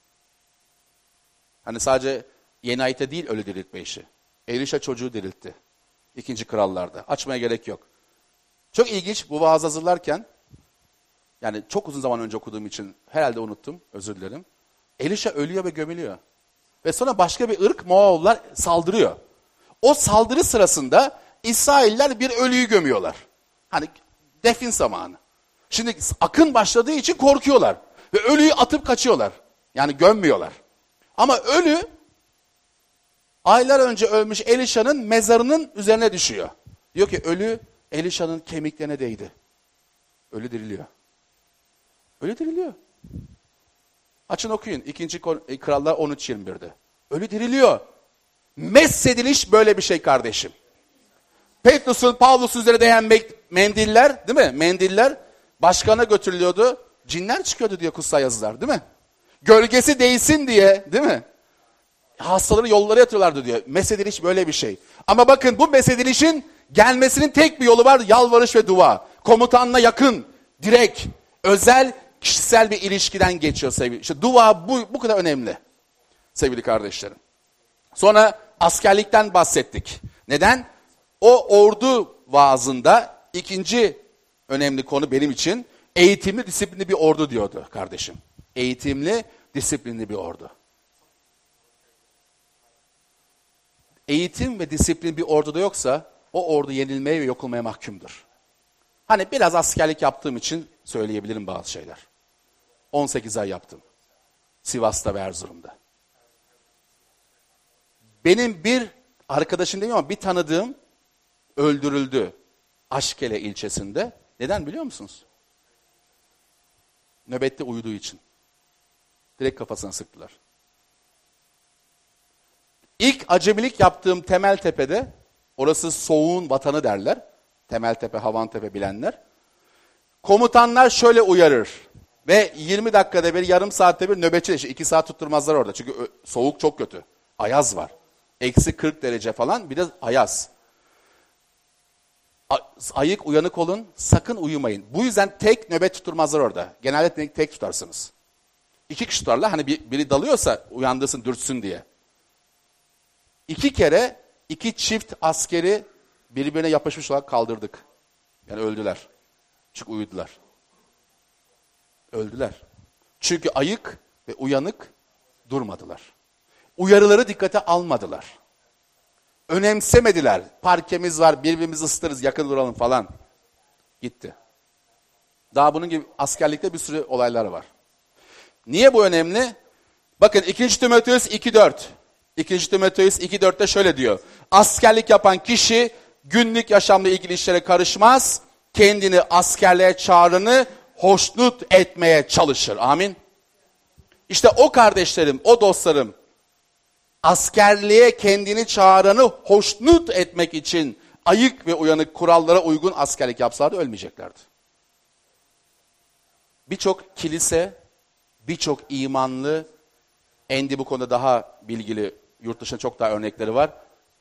Hani sadece yeni ayette değil ölü diriltme işi. Elişa çocuğu diriltti. 2. Krallarda. Açmaya gerek yok. Çok ilginç bu vaaz hazırlarken, yani çok uzun zaman önce okuduğum için herhalde unuttum, özür dilerim. Elişa ölüyor ve gömülüyor. Ve sonra başka bir ırk Moğollar saldırıyor. O saldırı sırasında İsrailler bir ölüyü gömüyorlar. Hani defin zamanı. Şimdi akın başladığı için korkuyorlar. Ve ölüyü atıp kaçıyorlar. Yani gömmüyorlar. Ama ölü aylar önce ölmüş Elişa'nın mezarının üzerine düşüyor. Diyor ki ölü Elişa'nın kemiklerine değdi. Ölü diriliyor. Ölü diriliyor. Açın okuyun. 2. Krallar 13-21'de. Ölü diriliyor. Messediliş böyle bir şey kardeşim. Petrus'un, Pavlus'un üzerine değen mendiller, değil mi? Mendiller başkana götürülüyordu. Cinler çıkıyordu diyor kutsal yazılar, değil mi? Gölgesi değsin diye, değil mi? Hastaları yollara yatıyorlardı diyor. Mesediliş böyle bir şey. Ama bakın bu mesedilişin gelmesinin tek bir yolu var. Yalvarış ve dua. Komutanla yakın, direkt, özel, kişisel bir ilişkiden geçiyor sevgili. İşte dua bu kadar önemli sevgili kardeşlerim. Sonra askerlikten bahsettik. Neden? O ordu vaazında ikinci önemli konu benim için eğitimli, disiplinli bir ordu diyordu kardeşim. Eğitimli, disiplinli bir ordu. Eğitim ve disiplin bir orduda yoksa o ordu yenilmeye ve yok olmaya mahkumdur. Hani biraz askerlik yaptığım için söyleyebilirim bazı şeyler. 18 ay yaptım. Sivas'ta ve Erzurum'da. Benim bir arkadaşım demiyorum ama bir tanıdığım öldürüldü Aşkele ilçesinde. Neden biliyor musunuz? Nöbette uyuduğu için. Direkt kafasına sıktılar. İlk acemilik yaptığım Temeltepe'de, orası soğuğun vatanı derler. Temeltepe, Havantepe bilenler. Komutanlar şöyle uyarır. Ve 20 dakikada bir, yarım saatte bir nöbetçi. 2 saat tutturmazlar orada. Çünkü soğuk çok kötü. Ayaz var. Eksi 40 derece falan, bir de ayaz. Ayık, uyanık olun, sakın uyumayın. Bu yüzden tek nöbet tutturmazlar orada. Genelde tek tutarsınız. 2 kişi tutarlar, hani biri dalıyorsa uyandırsın, dürtsün diye. 2 kere 2 çift askeri birbirine yapışmış olarak kaldırdık. Yani öldüler. Çünkü uyudular. Öldüler. Çünkü ayık ve uyanık durmadılar. Uyarıları dikkate almadılar. Önemsemediler. Parkemiz var, birbirimizi ısıtırız, yakın duralım falan. Gitti. Daha bunun gibi askerlikte bir sürü olaylar var. Niye bu önemli? Bakın 2. Timoteus 2.4. 2. Timoteus 2.4'te şöyle diyor. Askerlik yapan kişi günlük yaşamla ilgili işlere karışmaz. Kendini askerliğe çağıranı hoşnut etmeye çalışır. Amin. İşte o kardeşlerim, o dostlarım, askerliğe kendini çağıranı hoşnut etmek için ayık ve uyanık, kurallara uygun askerlik yapsalardı ölmeyeceklerdi. Birçok kilise, birçok imanlı, Andy bu konuda daha bilgili, yurt dışında çok daha örnekleri var.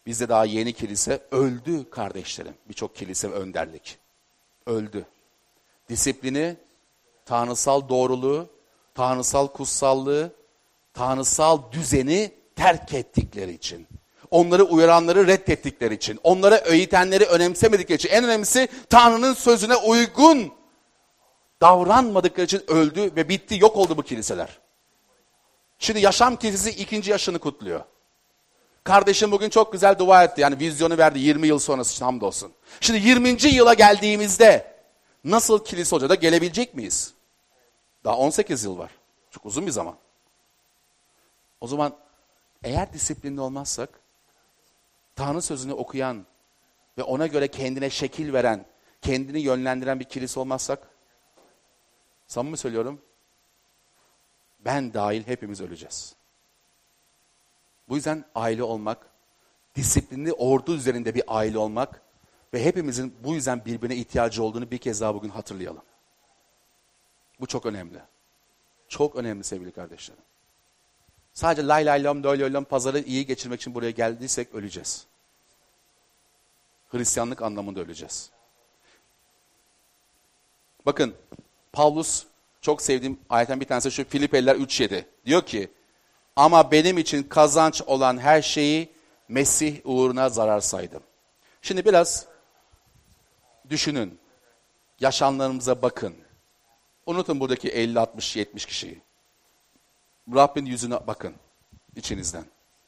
Bizde daha yeni kilise öldü kardeşlerim. Birçok kilise ve önderlik. Öldü. Disiplini, tanrısal doğruluğu, tanrısal kutsallığı, tanrısal düzeni terk ettikleri için. Onları uyaranları reddettikleri için. Onlara öğütenleri önemsemedikleri için. En önemlisi Tanrı'nın sözüne uygun davranmadıkları için öldü ve bitti, yok oldu bu kiliseler. Şimdi Yaşam Kilisesi 2. yaşını kutluyor. Kardeşim bugün çok güzel dua etti. Yani vizyonu verdi 20 yıl sonrası için, hamdolsun. Şimdi 20. yıla geldiğimizde nasıl kilise olacak da gelebilecek miyiz? Daha 18 yıl var. Çok uzun bir zaman. O zaman eğer disiplinli olmazsak, Tanrı sözünü okuyan ve ona göre kendine şekil veren, kendini yönlendiren bir kilise olmazsak, samimi söylüyorum, ben dahil hepimiz öleceğiz. Bu yüzden aile olmak, disiplinli ordu üzerinde bir aile olmak ve hepimizin bu yüzden birbirine ihtiyacı olduğunu bir kez daha bugün hatırlayalım. Bu çok önemli. Çok önemli sevgili kardeşlerim. Sadece lay lay lom lom lom pazarı iyi geçirmek için buraya geldiysek öleceğiz. Hristiyanlık anlamında öleceğiz. Bakın Pavlus, çok sevdiğim ayetten bir tanesi şu, Filipeliler 3:7. Diyor ki, ama benim için kazanç olan her şeyi Mesih uğruna zarar saydım. Şimdi biraz düşünün. Yaşamlarımıza bakın. Unutun buradaki 50, 60, 70 kişiyi. Rabbin yüzüne bakın içinizden.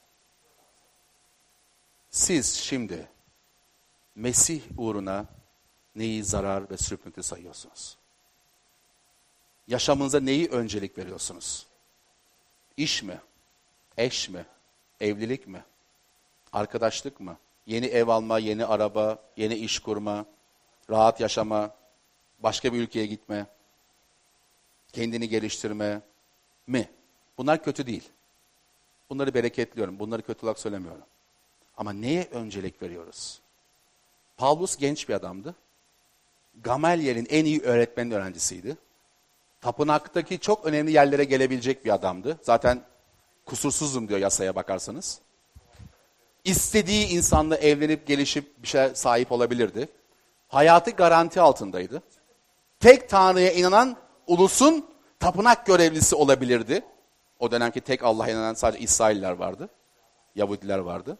Siz şimdi Mesih uğruna neyi zarar ve sürpüntü sayıyorsunuz? Yaşamınıza neyi öncelik veriyorsunuz? İş mi? Eş mi? Evlilik mi? Arkadaşlık mı? Yeni ev alma, yeni araba, yeni iş kurma, rahat yaşama, başka bir ülkeye gitme, kendini geliştirme mi? Bunlar kötü değil. Bunları bereketliyorum. Bunları kötü olarak söylemiyorum. Ama neye öncelik veriyoruz? Pavlus genç bir adamdı. Gamaliel'in en iyi öğretmenin öğrencisiydi. Tapınaktaki çok önemli yerlere gelebilecek bir adamdı. Zaten kusursuzum diyor yasaya bakarsanız. İstediği insanla evlenip gelişip bir şeye sahip olabilirdi. Hayatı garanti altındaydı. Tek Tanrı'ya inanan ulusun tapınak görevlisi olabilirdi. O dönemki tek Allah'a inanan sadece İsrailler vardı. Yahudiler vardı.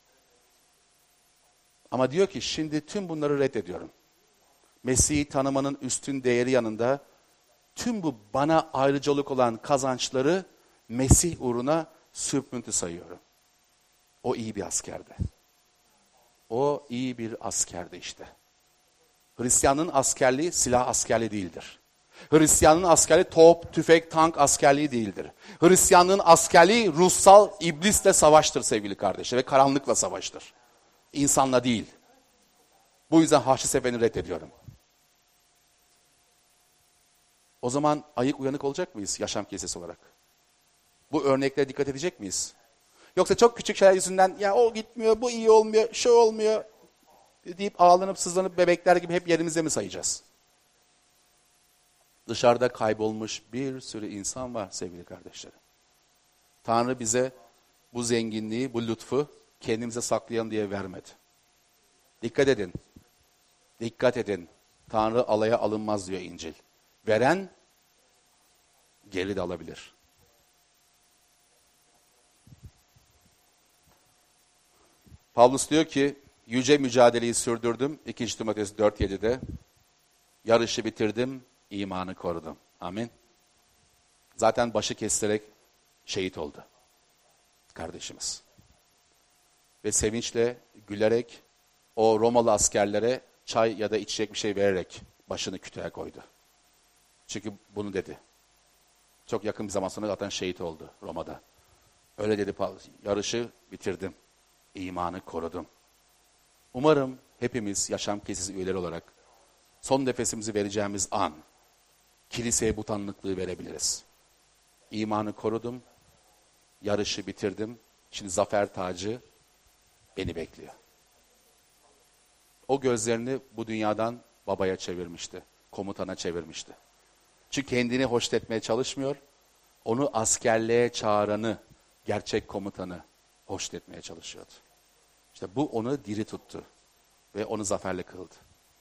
Ama diyor ki şimdi tüm bunları reddediyorum. Mesih'i tanımanın üstün değeri yanında tüm bu bana ayrıcalık olan kazançları Mesih uğruna sürpüntü sayıyorum. O iyi bir askerdi. O iyi bir askerdi işte. Hristiyanlığın askerliği silah askerliği değildir. Hristiyanlığın askerliği top, tüfek, tank askerliği değildir. Hristiyanlığın askerliği ruhsal iblisle savaştır sevgili kardeşler ve karanlıkla savaştır. İnsanla değil. Bu yüzden Haçlı Seferini reddediyorum. O zaman ayık uyanık olacak mıyız Yaşam Kilisesi olarak? Bu örneklere dikkat edecek miyiz? Yoksa çok küçük şeyler yüzünden ya o gitmiyor, bu iyi olmuyor, şu olmuyor deyip ağlanıp sızlanıp bebekler gibi hep yerimizde mi sayacağız? Dışarıda kaybolmuş bir sürü insan var sevgili kardeşlerim. Tanrı bize bu zenginliği, bu lütfu kendimize saklayalım diye vermedi. Dikkat edin. Dikkat edin. Tanrı alaya alınmaz diyor İncil. Veren geri de alabilir. Pavlus diyor ki yüce mücadeleyi sürdürdüm. 2. Timoteus 4:7'de yarışı bitirdim, imanı korudum. Amin. Zaten başı kesilerek şehit oldu kardeşimiz. Ve sevinçle, gülerek o Romalı askerlere çay ya da içecek bir şey vererek başını kütüğe koydu. Çünkü bunu dedi. Çok yakın bir zaman sonra zaten şehit oldu Roma'da. Öyle dedi Pavlus. Yarışı bitirdim. İmanı korudum. Umarım hepimiz Yaşam Kilisesi üyeleri olarak son nefesimizi vereceğimiz an kiliseye bu tanıklığı verebiliriz. İmanı korudum. Yarışı bitirdim. Şimdi zafer tacı beni bekliyor. O gözlerini bu dünyadan babaya çevirmişti. Komutana çevirmişti. Çünkü kendini hoş etmeye çalışmıyor. Onu askerliğe çağıranı, gerçek komutanı hoş etmeye çalışıyordu. İşte bu onu diri tuttu ve onu zaferli kıldı.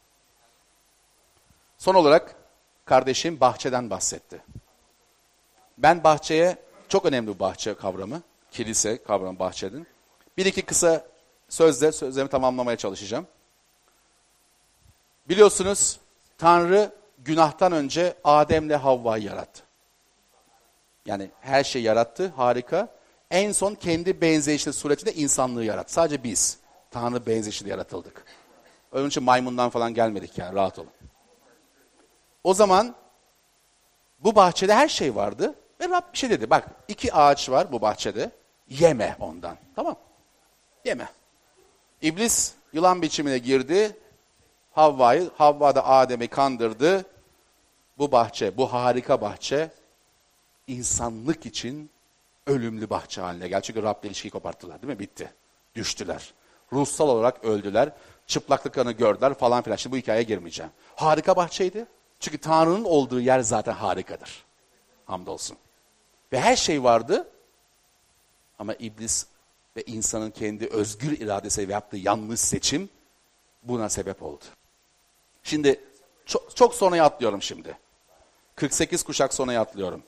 Son olarak kardeşim bahçeden bahsetti. Ben bahçeye, çok önemli bu bahçe kavramı, kilise kavramı bahçenin. Bir iki kısa sözlerimi tamamlamaya çalışacağım. Biliyorsunuz Tanrı günahtan önce Adem'le Havva'yı yarattı. Yani her şeyi yarattı, harika. En son kendi benzeyişi suretinde insanlığı yarattı. Sadece biz Tanrı benzeyişinde yaratıldık. Onun için maymundan falan gelmedik yani, rahat olun. O zaman bu bahçede her şey vardı ve Rab bir şey dedi. Bak 2 ağaç var bu bahçede, yeme ondan, tamam, yeme. İblis yılan biçimine girdi, Havva da Adem'i kandırdı. Bu bahçe, bu harika bahçe insanlık için ölümlü bahçe haline geldi. Çünkü Rab'le ilişkiyi koparttılar, değil mi? Bitti. Düştüler. Ruhsal olarak öldüler. Çıplaklıklarını gördüler falan filan. Şimdi bu hikayeye girmeyeceğim. Harika bahçeydi. Çünkü Tanrı'nın olduğu yer zaten harikadır. Hamdolsun. Ve her şey vardı. Ama iblis ve insanın kendi özgür iradesiyle yaptığı yanlış seçim buna sebep oldu. Şimdi çok sonraya atlıyorum şimdi. 48 kuşak sonraya atlıyorum.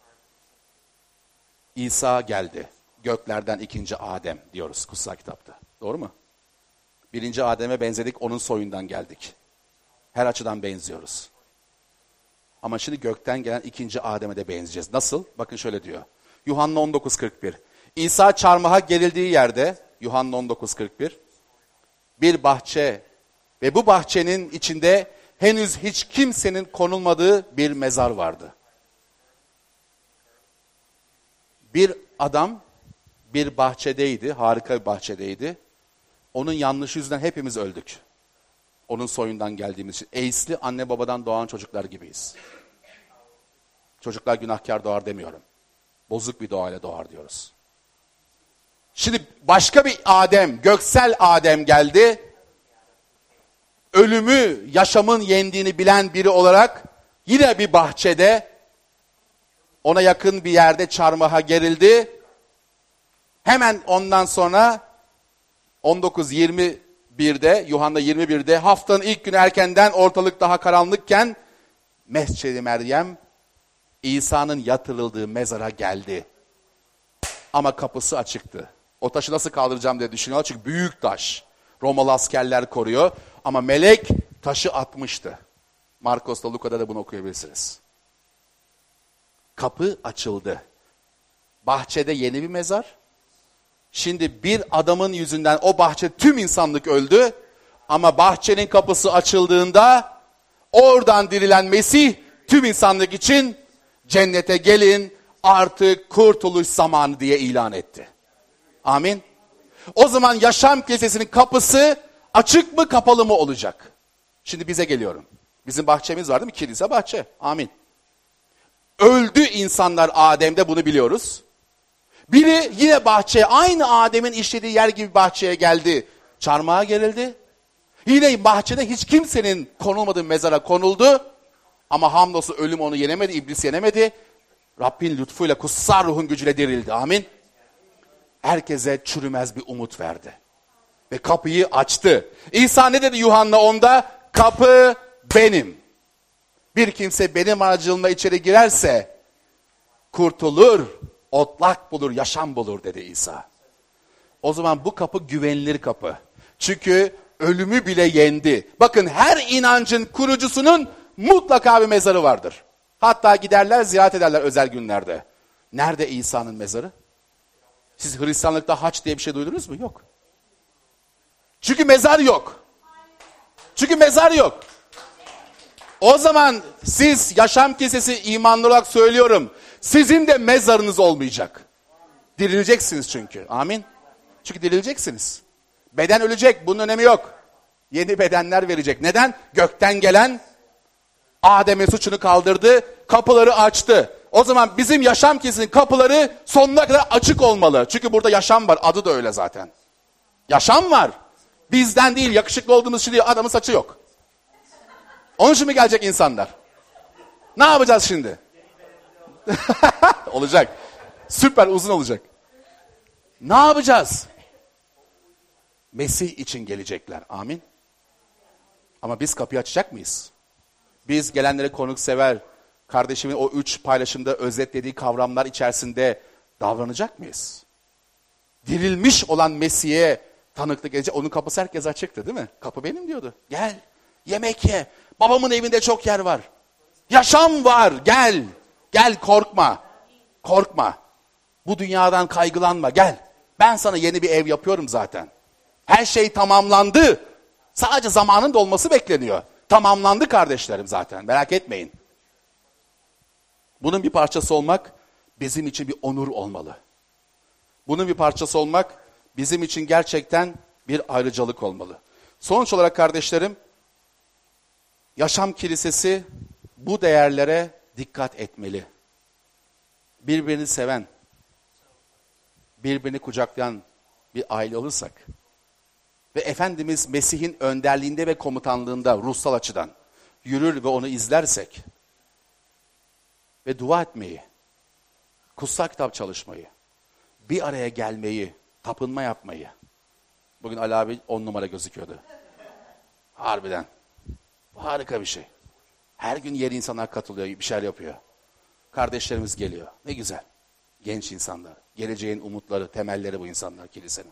İsa geldi. Göklerden 2. Adem diyoruz kutsal kitapta. Doğru mu? 1. Adem'e benzedik, onun soyundan geldik. Her açıdan benziyoruz. Ama şimdi gökten gelen 2. Adem'e de benzeyeceğiz. Nasıl? Bakın şöyle diyor. Yuhanna 19:41. İsa çarmıha gerildiği yerde, Yuhanna 19:41, bir bahçe ve bu bahçenin içinde henüz hiç kimsenin konulmadığı bir mezar vardı. Bir adam bir bahçedeydi, harika bir bahçedeydi. Onun yanlışı yüzünden hepimiz öldük. Onun soyundan geldiğimiz için. Eisli anne babadan doğan çocuklar gibiyiz. Çocuklar günahkar doğar demiyorum. Bozuk bir doğayla doğar diyoruz. Şimdi başka bir Adem, göksel Adem geldi. Ölümü, yaşamın yendiğini bilen biri olarak yine bir bahçede, ona yakın bir yerde çarmıha gerildi. Hemen ondan sonra 19:21'de, Yuhanna 21'de haftanın ilk günü erkenden ortalık daha karanlıkken Mescid-i Meryem İsa'nın yatırıldığı mezara geldi. Ama kapısı açıktı. O taşı nasıl kaldıracağım diye düşünüyorlar çünkü büyük taş. Romalı askerler koruyor ama melek taşı atmıştı. Markos'ta, Luka'da da bunu okuyabilirsiniz. Kapı açıldı. Bahçede yeni bir mezar. Şimdi bir adamın yüzünden o bahçe tüm insanlık öldü. Ama bahçenin kapısı açıldığında oradan dirilen Mesih tüm insanlık için cennete gelin artık kurtuluş zamanı diye ilan etti. Amin. O zaman yaşam kilisesinin kapısı açık mı kapalı mı olacak? Şimdi bize geliyorum. Bizim bahçemiz var değil mi? Kilise bahçe. Amin. Öldü insanlar Adem'de, bunu biliyoruz. Biri yine bahçeye, aynı Adem'in işlediği yer gibi bahçeye geldi. Çarmıha gerildi. Yine bahçede hiç kimsenin konulmadığı mezara konuldu. Ama hamdolsun ölüm onu yenemedi, iblis yenemedi. Rabbin lütfuyla, kutsal ruhun gücüyle dirildi. Amin. Herkese çürümez bir umut verdi. Ve kapıyı açtı. İsa ne dedi Yuhanna 10'da? Kapı benim. Bir kimse benim aracılığımla içeri girerse kurtulur, otlak bulur, yaşam bulur dedi İsa. O zaman bu kapı güvenilir kapı. Çünkü ölümü bile yendi. Bakın her inancın kurucusunun mutlaka bir mezarı vardır. Hatta giderler ziyaret ederler özel günlerde. Nerede İsa'nın mezarı? Siz Hristiyanlıkta haç diye bir şey duydunuz mu? Yok. Çünkü mezar yok. Çünkü mezar yok. O zaman siz yaşam kilisesi imanlı olarak söylüyorum. Sizin de mezarınız olmayacak. Dirileceksiniz çünkü. Amin. Çünkü dirileceksiniz. Beden ölecek. Bunun önemi yok. Yeni bedenler verecek. Neden? Gökten gelen Adem'in suçunu kaldırdı. Kapıları açtı. O zaman bizim yaşam kilisesinin kapıları sonuna kadar açık olmalı. Çünkü burada yaşam var. Adı da öyle zaten. Yaşam var. Bizden değil, yakışıklı olduğumuz için değil. Adamın saçı yok. Onun için mi gelecek insanlar? Ne yapacağız şimdi? Olacak. Süper uzun olacak. Ne yapacağız? Mesih için gelecekler. Amin. Ama biz kapıyı açacak mıyız? Biz gelenlere konuksever, kardeşimin o 3 paylaşımda özetlediği kavramlar içerisinde davranacak mıyız? Dirilmiş olan Mesih'e tanıklık edecek. Onun kapısı herkes açıktı değil mi? Kapı benim diyordu. Gel, yemek ye. Babamın evinde çok yer var. Yaşam var, gel. Gel, korkma. Korkma. Bu dünyadan kaygılanma, gel. Ben sana yeni bir ev yapıyorum zaten. Her şey tamamlandı. Sadece zamanın dolması bekleniyor. Tamamlandı kardeşlerim zaten, merak etmeyin. Bunun bir parçası olmak bizim için bir onur olmalı. Bunun bir parçası olmak bizim için gerçekten bir ayrıcalık olmalı. Sonuç olarak kardeşlerim, Yaşam Kilisesi bu değerlere dikkat etmeli. Birbirini seven, birbirini kucaklayan bir aile olursak ve Efendimiz Mesih'in önderliğinde ve komutanlığında ruhsal açıdan yürür ve onu izlersek ve dua etmeyi, kutsal kitap çalışmayı, bir araya gelmeyi, tapınma yapmayı. Bugün Ali abi 10 numara gözüküyordu. Harbiden. Bu harika bir şey. Her gün yeni insanlar katılıyor, bir şeyler yapıyor. Kardeşlerimiz geliyor. Ne güzel. Genç insanlar. Geleceğin umutları, temelleri bu insanlar kilisenin.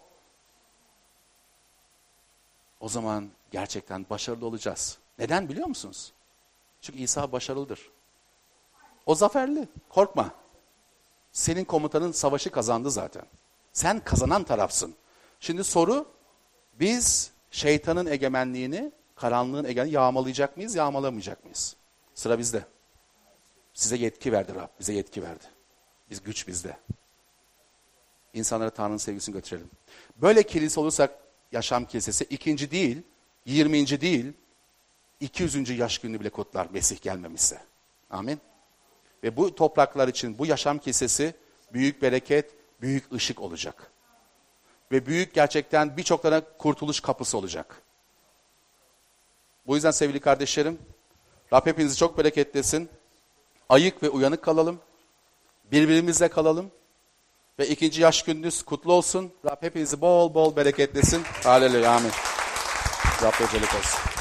O zaman gerçekten başarılı olacağız. Neden biliyor musunuz? Çünkü İsa başarılıdır. O zaferli. Korkma. Senin komutanın savaşı kazandı zaten. Sen kazanan tarafsın. Şimdi soru, biz şeytanın egemenliğini, karanlığın egemenliğini yağmalayacak mıyız, yağmalamayacak mıyız? Sıra bizde. Size yetki verdi Rab, bize yetki verdi. Biz güç bizde. İnsanlara Tanrı'nın sevgisini götürelim. Böyle kilise olursak, Yaşam Kilisesi 2. değil, 20. değil, 200. yaş gününü bile kutlar Mesih gelmemişse. Amin. Ve bu topraklar için bu Yaşam Kilisesi büyük bereket, büyük ışık olacak. Ve büyük gerçekten birçoklarına kurtuluş kapısı olacak. Bu yüzden sevgili kardeşlerim, Rab hepinizi çok bereketlesin. Ayık ve uyanık kalalım. Birbirimizle kalalım. Ve 2. yaş gününüz kutlu olsun. Rab hepinizi bol bol bereketlesin. Haleluya, amin. Rab becerlik olsun.